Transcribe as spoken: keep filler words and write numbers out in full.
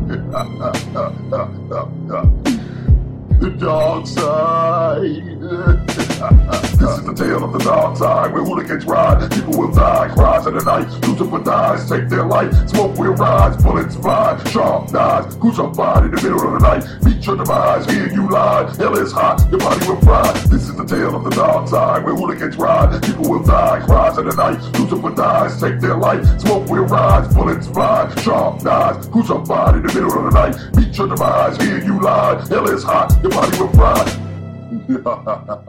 The dark side. This is the tale of the dark side, where hooligans ride, people will die, cries in the night, Lucifer dies, take their life, smoke will rise, bullets fly, sharp knives, crucified in the middle of the night, meet your demise, hear you lie, hell is hot, your body will fry. This is the tale of the dark side, where hooligans ride, people will die, cries in the night, Lucifer dies, take their life, smoke will rise, bullets fly, sharp knives, crucified in the middle of the night, meet your demise, hear you lie, hell is hot, your body will fry.